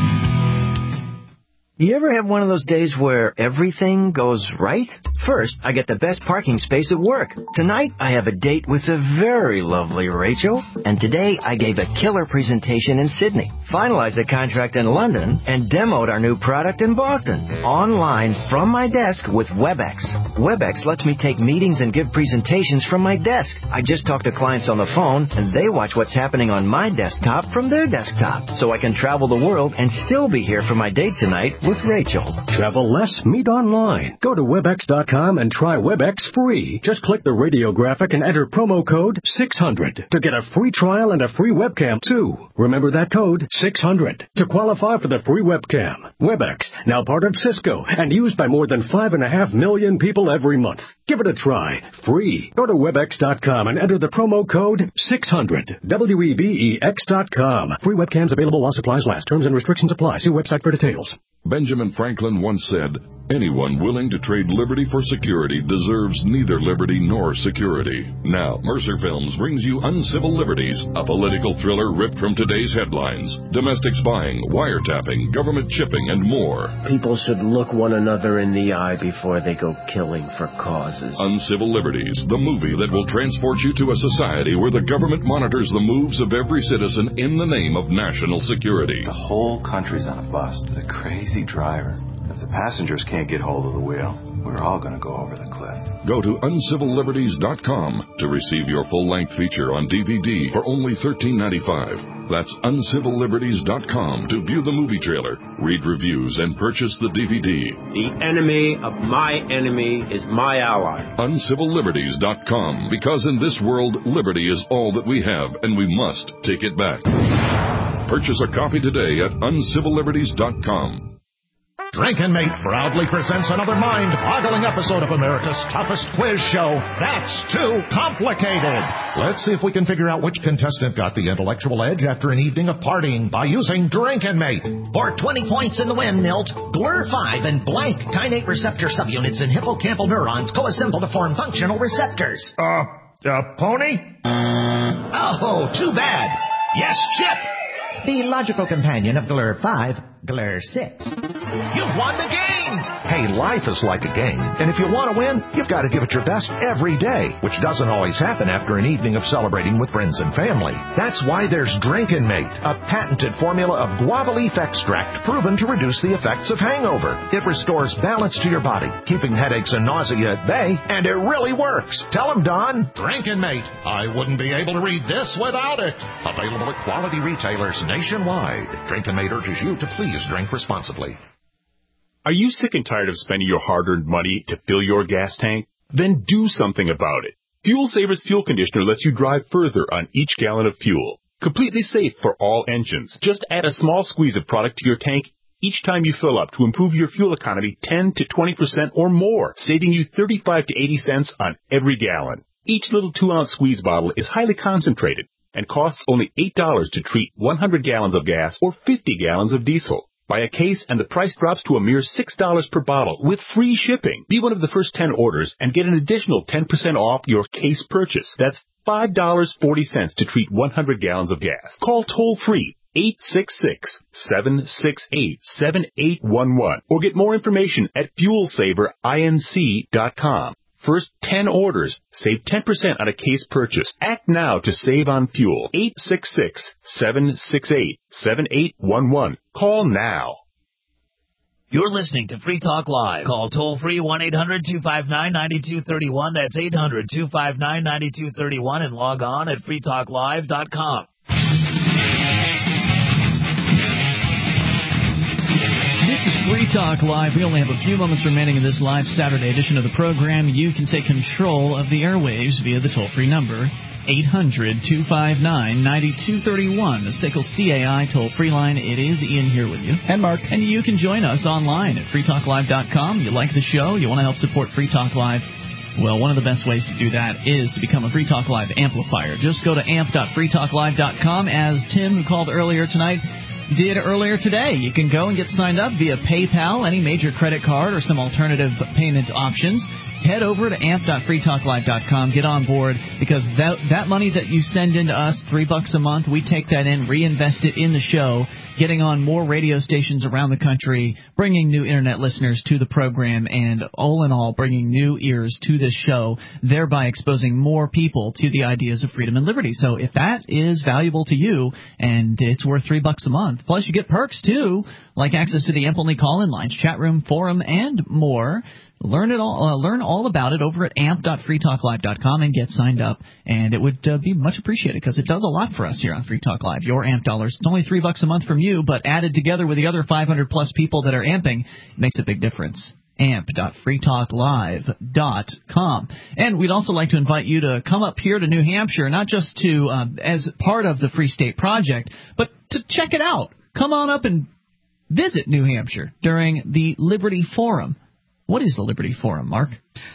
You ever have one of those days where everything goes right? First, I get the best parking space at work. Tonight, I have a date with the very lovely Rachel. And today, I gave a killer presentation in Sydney, finalized a contract in London, and demoed our new product in Boston. Online, from my desk with WebEx. WebEx lets me take meetings and give presentations from my desk. I just talk to clients on the phone, and they watch what's happening on my desktop from their desktop. So I can travel the world and still be here for my date tonight with Rachel. Travel less, meet online. Go to webex dot com and try WebEx free. Just click the radio graphic and enter promo code six hundred to get a free trial and a free webcam, too. Remember that code, six hundred, to qualify for the free webcam. WebEx, now part of Cisco and used by more than five and a half million people every month. Give it a try. Free. Go to webex dot com and enter the promo code six hundred. W E B E X dot com. Free webcams available while supplies last. Terms and restrictions apply. See website for details. Benjamin Franklin once said, "Anyone willing to trade liberty for security deserves neither liberty nor security." Now, Mercer Films brings you Uncivil Liberties, a political thriller ripped from today's headlines. Domestic spying, wiretapping, government chipping, and more. People should look one another in the eye before they go killing for causes. Uncivil Liberties, the movie that will transport you to a society where the government monitors the moves of every citizen in the name of national security. The whole country's on a bust with a crazy driver. If the passengers can't get hold of the wheel, we're all going to go over the cliff. Go to uncivil liberties dot com to receive your full-length feature on D V D for only thirteen ninety-five. That's uncivil liberties dot com to view the movie trailer, read reviews, and purchase the D V D. The enemy of my enemy is my ally. uncivil liberties dot com, because in this world, liberty is all that we have, and we must take it back. Purchase a copy today at uncivil liberties dot com. Drinkin' Mate proudly presents another mind-boggling episode of America's toughest quiz show, That's Too Complicated. Let's see if we can figure out which contestant got the intellectual edge after an evening of partying by using Drinkin' Mate. For twenty points in the win, Milt, G L R five and blank kainate receptor subunits in hippocampal neurons co-assemble to form functional receptors. Uh, uh, pony? Oh, too bad. Yes, Chip. The logical companion of G L R five, G L R six. You've won the game! Hey, life is like a game, and if you want to win, you've got to give it your best every day, which doesn't always happen after an evening of celebrating with friends and family. That's why there's Drinkin' Mate, a patented formula of guava leaf extract proven to reduce the effects of hangover. It restores balance to your body, keeping headaches and nausea at bay, and it really works. Tell them, Don. Drinkin' Mate. I wouldn't be able to read this without it. Available at quality retailers nationwide. Drinkin' Mate urges you to please drink responsibly. Are you sick and tired of spending your hard-earned money to fill your gas tank? Then do something about it. Fuel Savers Fuel Conditioner lets you drive further on each gallon of fuel. Completely safe for all engines. Just add a small squeeze of product to your tank each time you fill up to improve your fuel economy ten to twenty percent or more, saving you thirty-five to eighty cents on every gallon. Each little two-ounce squeeze bottle is highly concentrated and costs only eight dollars to treat one hundred gallons of gas or fifty gallons of diesel. Buy a case and the price drops to a mere six dollars per bottle with free shipping. Be one of the first ten orders and get an additional ten percent off your case purchase. That's five dollars and forty cents to treat one hundred gallons of gas. Call toll-free eight six six, seven six eight, seven eight one one or get more information at fuel saver inc dot com. First ten orders, save ten percent on a case purchase. Act now to save on fuel. eight six six, seven six eight, seven eight one one. Call now. You're listening to Free Talk Live. Call toll-free one eight hundred two five nine nine two three one. That's eight hundred two five nine nine two three one and log on at free talk live dot com. This is Free Talk Live. We only have a few moments remaining in this live Saturday edition of the program. You can take control of the airwaves via the toll-free number, eight hundred two five nine nine two three one, the S I C L C A I toll-free line. It is Ian here with you. And Mark. And you can join us online at free talk live dot com. You like the show? You want to help support Free Talk Live? Well, one of the best ways to do that is to become a Free Talk Live amplifier. Just go to amp dot free talk live dot com. As Tim, who called earlier tonight, did earlier today. You can go and get signed up via PayPal, any major credit card, or some alternative payment options. Head over to amp dot free talk live dot com. Get on board, because that that money that you send into us, three bucks a month, we take that in, reinvest it in the show, getting on more radio stations around the country, bringing new Internet listeners to the program, and all in all, bringing new ears to this show, thereby exposing more people to the ideas of freedom and liberty. So if that is valuable to you, and it's worth three bucks a month, plus you get perks too, like access to the AMP-only call-in lines, chat room, forum, and more. Learn it all. Uh, learn all about it over at amp dot free talk live dot com and get signed up. And it would uh, be much appreciated, because it does a lot for us here on Free Talk Live. Your AMP dollars. It's only three bucks a month from you, but added together with the other five hundred plus people that are amping, it makes a big difference. amp dot free talk live dot com. And we'd also like to invite you to come up here to New Hampshire, not just to uh, as part of the Free State Project, but to check it out. Come on up and visit New Hampshire during the Liberty Forum. What is the Liberty Forum, Mark?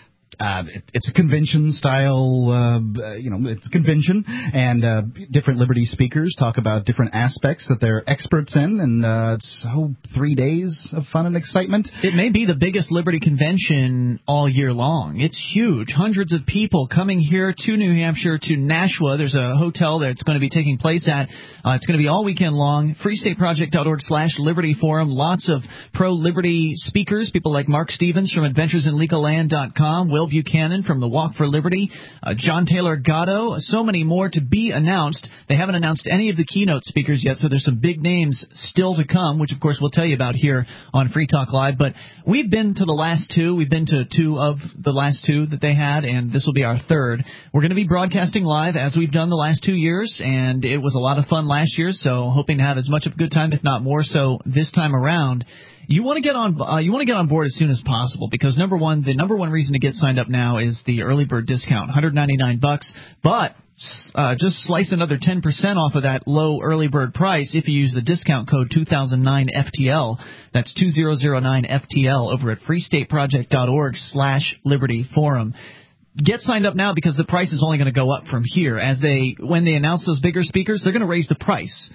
Uh, it, it's a convention-style, uh, you know, it's a convention, and uh, different Liberty speakers talk about different aspects that they're experts in, and uh, it's oh, three days of fun and excitement. It may be the biggest Liberty convention all year long. It's huge. Hundreds of people coming here to New Hampshire, to Nashua. There's a hotel that it's going to be taking place at. Uh, it's going to be all weekend long. free state project dot org slash Liberty Forum. Lots of pro-Liberty speakers, people like Mark Stevens from adventures in legal land dot com, Will Buchanan from the Walk for Liberty, uh, John Taylor Gatto, so many more to be announced. They haven't announced any of the keynote speakers yet, so there's some big names still to come, which of course we'll tell you about here on Free Talk Live. But we've been to the last two. We've been to two of the last two that they had, and this will be our third. We're going to be broadcasting live as we've done the last two years, and it was a lot of fun last year, so hoping to have as much of a good time, if not more so, this time around. You want to get on uh, you want to get on board as soon as possible, because number one, the number one reason to get signed up now is the early bird discount, one hundred ninety-nine bucks. But uh, just slice another ten percent off of that low early bird price if you use the discount code two thousand nine F T L. That's two thousand nine F T L over at freestateproject.org slash Liberty Forum. Get signed up now because the price is only going to go up from here. As they, when they announce those bigger speakers, they're going to raise the price.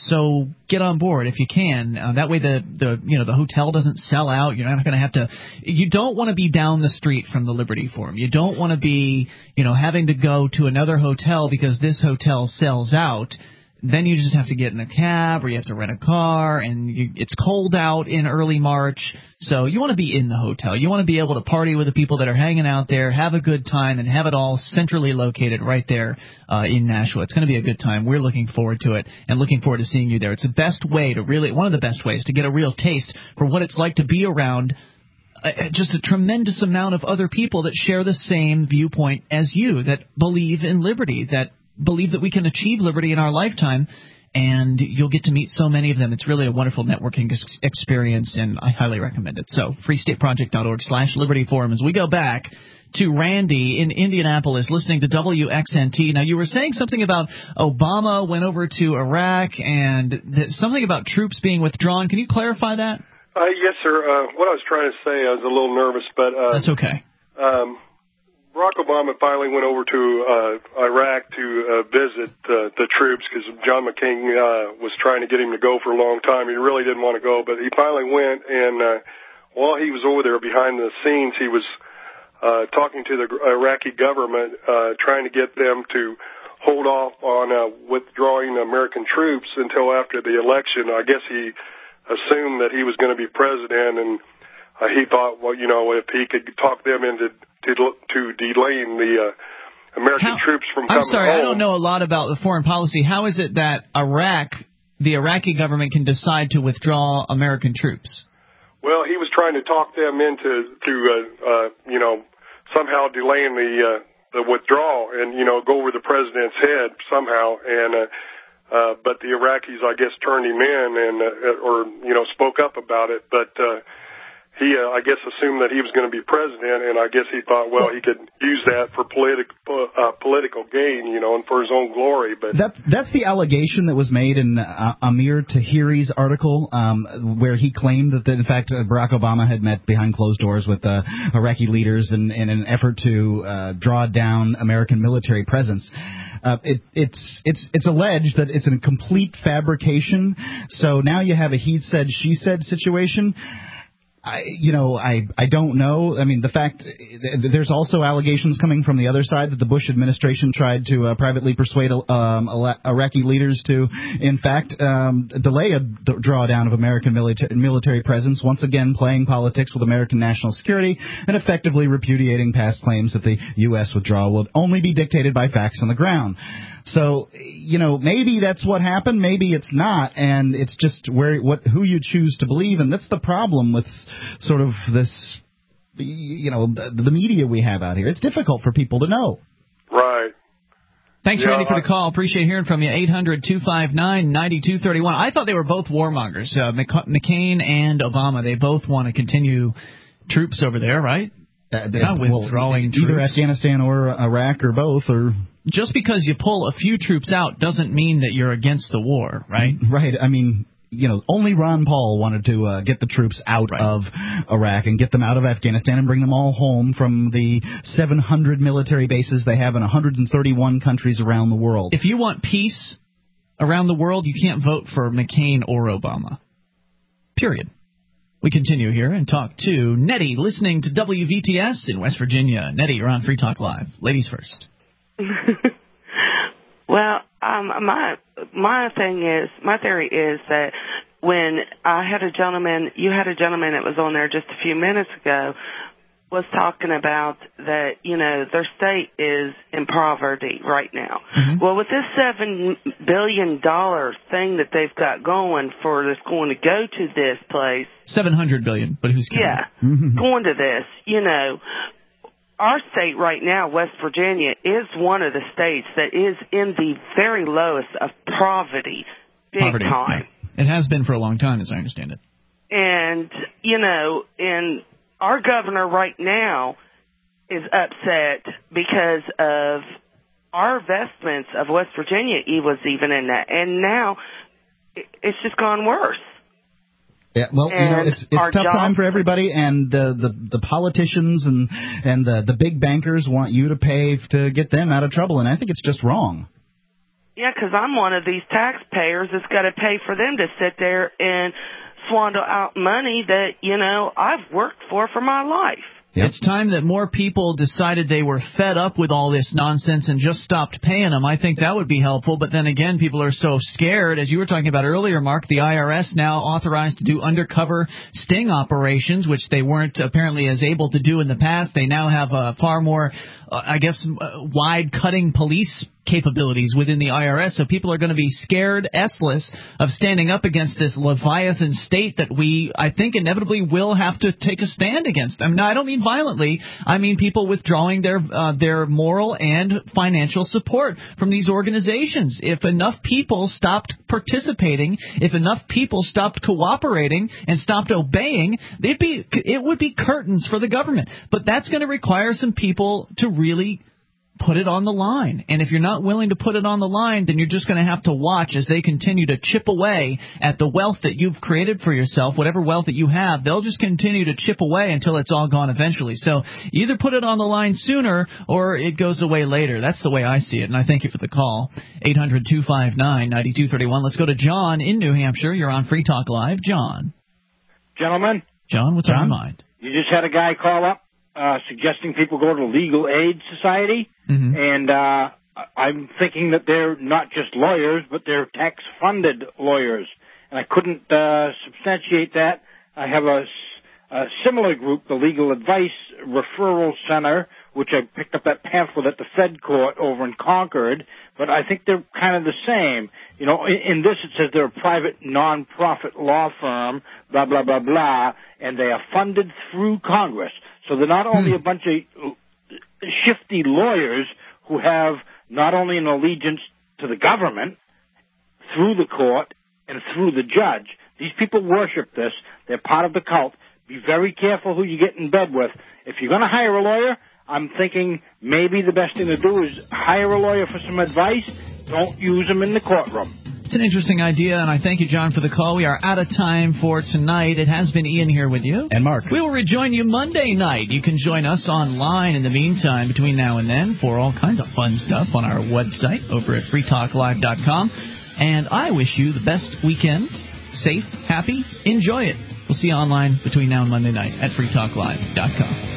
So get on board if you can. Uh, that way the, the you know the hotel doesn't sell out. You're not going to have to. You don't want to be down the street from the Liberty Forum. You don't want to be you know having to go to another hotel because this hotel sells out. Then you just have to get in a cab or you have to rent a car, and you, it's cold out in early March. So you want to be in the hotel. You want to be able to party with the people that are hanging out there, have a good time, and have it all centrally located right there uh, in Nashua. It's going to be a good time. We're looking forward to it and looking forward to seeing you there. It's the best way to really, one of the best ways to get a real taste for what it's like to be around uh, just a tremendous amount of other people that share the same viewpoint as you, that believe in liberty, that believe that we can achieve liberty in our lifetime, and you'll get to meet so many of them. It's really a wonderful networking ex- experience, and I highly recommend it. So, freestateproject.org slash Liberty Forum. As we go back to Randy in Indianapolis listening to W X N T. Now, you were saying something about Obama went over to Iraq and th- something about troops being withdrawn. Can you clarify that? Uh, yes, sir. Uh, what I was trying to say, I was a little nervous, but... Uh, That's okay. Um, Barack Obama finally went over to uh, Iraq to uh, visit uh, the troops because John McCain uh, was trying to get him to go for a long time. He really didn't want to go, but he finally went, and uh, while he was over there behind the scenes, he was uh, talking to the Iraqi government, uh, trying to get them to hold off on uh, withdrawing American troops until after the election. I guess he assumed that he was going to be president, and uh, he thought, well, you know, if he could talk them into to, to delaying the uh, American How, troops from coming I'm sorry, home. I don't know a lot about the foreign policy. How is it that Iraq, the Iraqi government, can decide to withdraw American troops? Well, he was trying to talk them into, to, uh, uh, you know, somehow delaying the uh, the withdrawal and, you know, go over the president's head somehow. And uh, uh, but the Iraqis, I guess, turned him in and uh, or you know spoke up about it, but. Uh, He, uh, I guess, assumed that he was going to be president, and I guess he thought, well, he could use that for politi- uh, political gain, you know, and for his own glory. But that, that's the allegation that was made in uh, Amir Tahiri's article, um, where he claimed that, in fact, uh, Barack Obama had met behind closed doors with uh, Iraqi leaders in, in an effort to uh, draw down American military presence. Uh, it, it's it's it's alleged that it's a complete fabrication. So now you have a he said, she said situation. I, you know, I, I don't know. I mean, the fact there's also allegations coming from the other side that the Bush administration tried to uh, privately persuade um, Iraqi leaders to, in fact, um, delay a d- drawdown of American milita- military presence, once again playing politics with American national security and effectively repudiating past claims that the U S withdrawal would only be dictated by facts on the ground. So, you know, maybe that's what happened, maybe it's not, and it's just where what who you choose to believe, and that's the problem with sort of this, you know, the, the media we have out here. It's difficult for people to know. Right. Thanks, yeah, Randy, for I, the call. Appreciate hearing from you. eight hundred two five nine nine two three one. I thought they were both warmongers, uh, McCain and Obama. They both want to continue troops over there, right? Uh, They're not withdrawing well, either troops. Afghanistan or Iraq or both, or... Just because you pull a few troops out doesn't mean that you're against the war, right? Right. I mean, you know, only Ron Paul wanted to uh, get the troops out right. of Iraq and get them out of Afghanistan and bring them all home from the seven hundred military bases they have in one hundred thirty-one countries around the world. If you want peace around the world, you can't vote for McCain or Obama. Period. We continue here and talk to Nettie, listening to W V T S in West Virginia. Nettie, you're on Free Talk Live. Ladies first. Well, um, my my thing is, my theory is that when I had a gentleman, you had a gentleman that was on there just a few minutes ago, was talking about that, you know, their state is in poverty right now. Mm-hmm. Well, with this seven billion dollar thing that they've got going for that's going to go to this place, seven hundred billion, but who's counting? Yeah, mm-hmm. going to this, you know. Our state right now, West Virginia, is one of the states that is in the very lowest of poverty, big poverty, time. Yeah. It has been for a long time, as I understand it. And, you know, and our governor right now is upset because of our vestments of West Virginia was even in that, and now it's just gone worse. Yeah, well, and you know, it's it's a tough time for everybody, and the the, the politicians and and the the big bankers want you to pay to get them out of trouble, and I think it's just wrong. Yeah, because I'm one of these taxpayers that's got to pay for them to sit there and swindle out money that, you know, I've worked for for my life. Yep. It's time that more people decided they were fed up with all this nonsense and just stopped paying them. I think that would be helpful. But then again, people are so scared. As you were talking about earlier, Mark, the I R S now authorized to do undercover sting operations, which they weren't apparently as able to do in the past. They now have a far more, uh, I guess, uh, wide-cutting police capabilities within the I R S, so people are going to be scared S-less of standing up against this Leviathan state that we, I think, inevitably will have to take a stand against. I mean, I don't mean violently. I mean people withdrawing their uh, their moral and financial support from these organizations. If enough people stopped participating, if enough people stopped cooperating and stopped obeying, they'd be it would be curtains for the government. But that's going to require some people to really put it on the line. And if you're not willing to put it on the line, then you're just going to have to watch as they continue to chip away at the wealth that you've created for yourself, whatever wealth that you have. They'll just continue to chip away until it's all gone eventually. So either put it on the line sooner or it goes away later. That's the way I see it, and I thank you for the call. eight hundred two five nine nine two three one. Let's go to John in New Hampshire. You're on Free Talk Live. John. Gentlemen. John, what's John? on your mind? You just had a guy call up uh, suggesting people go to Legal Aid Society. Mm-hmm. And uh, I'm thinking that they're not just lawyers, but they're tax-funded lawyers. And I couldn't uh, substantiate that. I have a, a similar group, the Legal Advice Referral Center, which I picked up that pamphlet at the Fed Court over in Concord. But I think they're kind of the same. You know, in, in this it says they're a private non-profit law firm, blah, blah, blah, blah, and they are funded through Congress. So they're not only a bunch of shifty lawyers who have not only an allegiance to the government through the court and through the judge. These people worship this. They're part of the cult. Be very careful who you get in bed with. If you're going to hire a lawyer, I'm thinking maybe the best thing to do is hire a lawyer for some advice. Don't use them in the courtroom. It's an interesting idea, and I thank you, John, for the call. We are out of time for tonight. It has been Ian here with you. And Mark. We will rejoin you Monday night. You can join us online in the meantime between now and then for all kinds of fun stuff on our website over at free talk live dot com. And I wish you the best weekend. Safe, happy, enjoy it. We'll see you online between now and Monday night at free talk live dot com.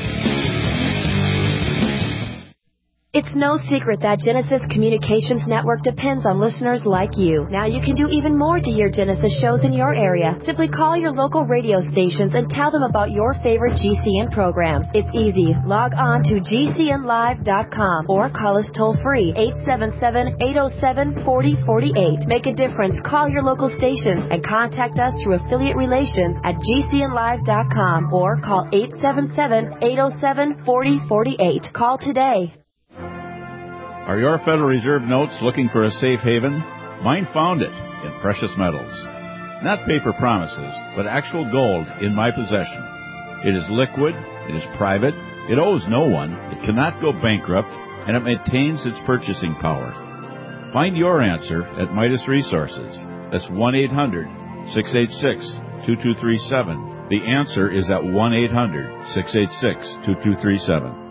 It's no secret that Genesis Communications Network depends on listeners like you. Now you can do even more to hear Genesis shows in your area. Simply call your local radio stations and tell them about your favorite G C N programs. It's easy. Log on to G C N live dot com or call us toll-free, eight seven seven, eight oh seven, four oh four eight. Make a difference. Call your local stations and contact us through affiliate relations at G C N live dot com or call eight seven seven, eight oh seven, four oh four eight. Call today. Are your Federal Reserve notes looking for a safe haven? Mine found it in precious metals. Not paper promises, but actual gold in my possession. It is liquid, it is private, it owes no one, it cannot go bankrupt, and it maintains its purchasing power. Find your answer at Midas Resources. That's one eight hundred, six eight six, two two three seven. The answer is at one eight hundred, six eight six, two two three seven.